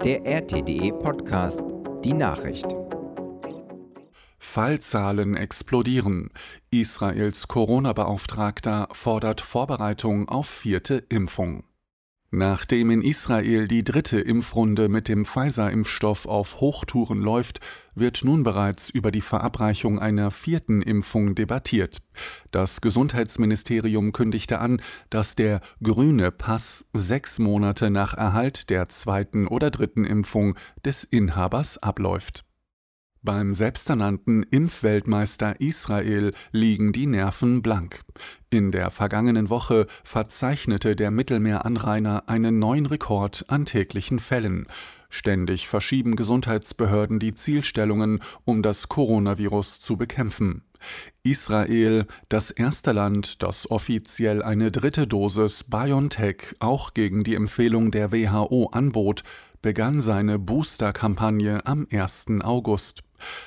der RT.de Podcast, die Nachricht. Fallzahlen explodieren. Israels Corona-Beauftragter fordert Vorbereitung auf 4. Impfung. Nachdem in Israel die 3. Impfrunde mit dem Pfizer-Impfstoff auf Hochtouren läuft, wird nun bereits über die Verabreichung einer 4. Impfung debattiert. Das Gesundheitsministerium kündigte an, dass der grüne Pass 6 Monate nach Erhalt der 2. oder 3. Impfung des Inhabers abläuft. Beim selbsternannten Impfweltmeister Israel liegen die Nerven blank. In der vergangenen Woche verzeichnete der Mittelmeeranrainer einen neuen Rekord an täglichen Fällen. Ständig verschieben Gesundheitsbehörden die Zielstellungen, um das Coronavirus zu bekämpfen. Israel, das erste Land, das offiziell eine 3. Dosis BioNTech auch gegen die Empfehlung der WHO anbot, begann seine Booster-Kampagne am 1. August.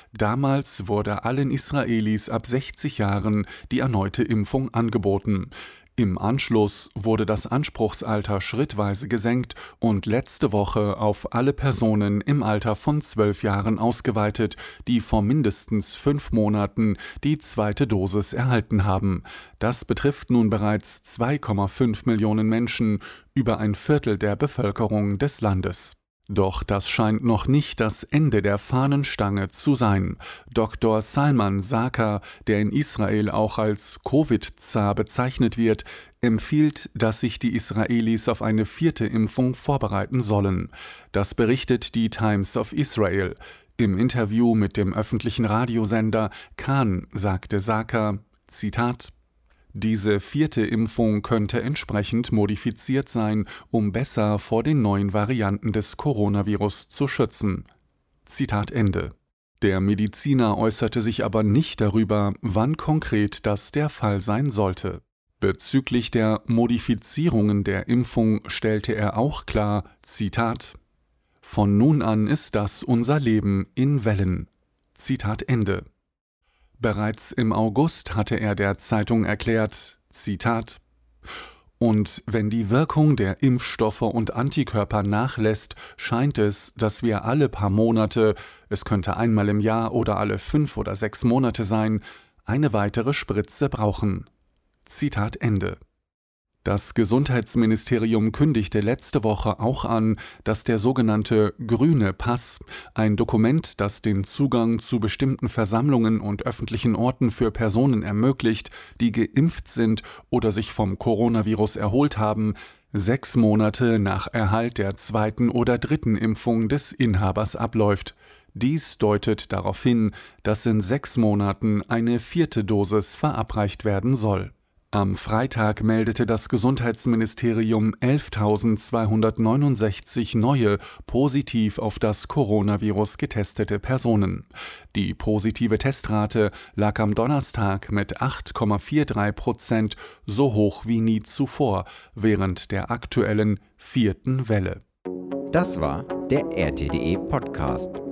Damals wurde allen Israelis ab 60 Jahren die erneute Impfung angeboten. Im Anschluss wurde das Anspruchsalter schrittweise gesenkt und letzte Woche auf alle Personen im Alter von 12 Jahren ausgeweitet, die vor mindestens 5 Monaten die 2. Dosis erhalten haben. Das betrifft nun bereits 2,5 Millionen Menschen, über ein Viertel der Bevölkerung des Landes. Doch das scheint noch nicht das Ende der Fahnenstange zu sein. Dr. Salman Saka, der in Israel auch als Covid-Zar bezeichnet wird, empfiehlt, dass sich die Israelis auf eine 4. Impfung vorbereiten sollen. Das berichtet die Times of Israel. Im Interview mit dem öffentlichen Radiosender Kan sagte Saka, Zitat, diese 4. Impfung könnte entsprechend modifiziert sein, um besser vor den neuen Varianten des Coronavirus zu schützen. Zitat Ende. Der Mediziner äußerte sich aber nicht darüber, wann konkret das der Fall sein sollte. Bezüglich der Modifizierungen der Impfung stellte er auch klar, Zitat, von nun an ist das unser Leben in Wellen. Zitat Ende. Bereits im August hatte er der Zeitung erklärt, Zitat, und wenn die Wirkung der Impfstoffe und Antikörper nachlässt, scheint es, dass wir alle paar Monate, es könnte einmal im Jahr oder alle 5 oder 6 Monate sein, eine weitere Spritze brauchen. Zitat Ende. Das Gesundheitsministerium kündigte letzte Woche auch an, dass der sogenannte grüne Pass, ein Dokument, das den Zugang zu bestimmten Versammlungen und öffentlichen Orten für Personen ermöglicht, die geimpft sind oder sich vom Coronavirus erholt haben, 6 Monate nach Erhalt der 2. oder 3. Impfung des Inhabers abläuft. Dies deutet darauf hin, dass in 6 Monaten eine 4. Dosis verabreicht werden soll. Am Freitag meldete das Gesundheitsministerium 11.269 neue positiv auf das Coronavirus getestete Personen. Die positive Testrate lag am Donnerstag mit 8,43% so hoch wie nie zuvor während der aktuellen 4. Welle. Das war der RT.de Podcast.